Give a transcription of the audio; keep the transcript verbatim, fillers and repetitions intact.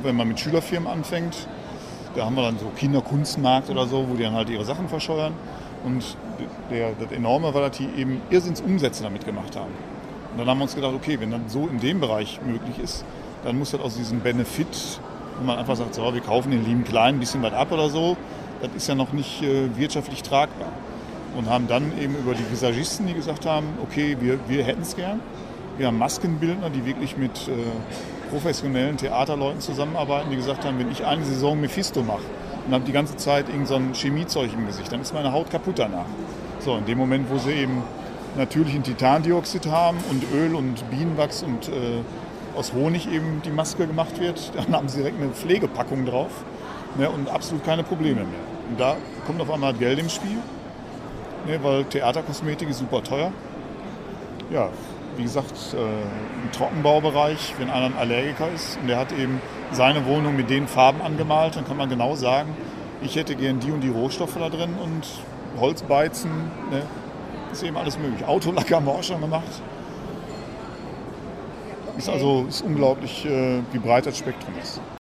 wenn man mit Schülerfirmen anfängt. Da haben wir dann so Kinderkunstmarkt oder so, wo die dann halt ihre Sachen verscheuern. Und der, das Enorme war, dass die eben Irrsinnsumsätze damit gemacht haben. Und dann haben wir uns gedacht, okay, wenn das so in dem Bereich möglich ist, dann muss das aus diesem Benefit, wo man einfach sagt, so, wir kaufen den lieben Kleinen ein bisschen was ab oder so, das ist ja noch nicht äh, wirtschaftlich tragbar. Und haben dann eben über die Visagisten, die gesagt haben, okay, wir, wir hätten es gern. Wir haben Maskenbildner, die wirklich mit äh, professionellen Theaterleuten zusammenarbeiten, die gesagt haben, wenn ich eine Saison Mephisto mache und habe die ganze Zeit irgend so ein Chemiezeug im Gesicht, dann ist meine Haut kaputt danach. So, in dem Moment, wo sie eben natürlichen Titandioxid haben und Öl und Bienenwachs und äh, aus Honig eben die Maske gemacht wird, dann haben sie direkt eine Pflegepackung drauf, ne, und absolut keine Probleme mehr. Und da kommt auf einmal Geld im Spiel, ne, weil Theaterkosmetik ist super teuer. Ja, wie gesagt, äh, im Trockenbaubereich, wenn einer ein Allergiker ist und der hat eben seine Wohnung mit den Farben angemalt, dann kann man genau sagen, ich hätte gern die und die Rohstoffe da drin und Holzbeizen, ne, ist eben alles möglich. Autolack haben wir auch schon gemacht. Ist also ist unglaublich, äh, wie breit das Spektrum ist.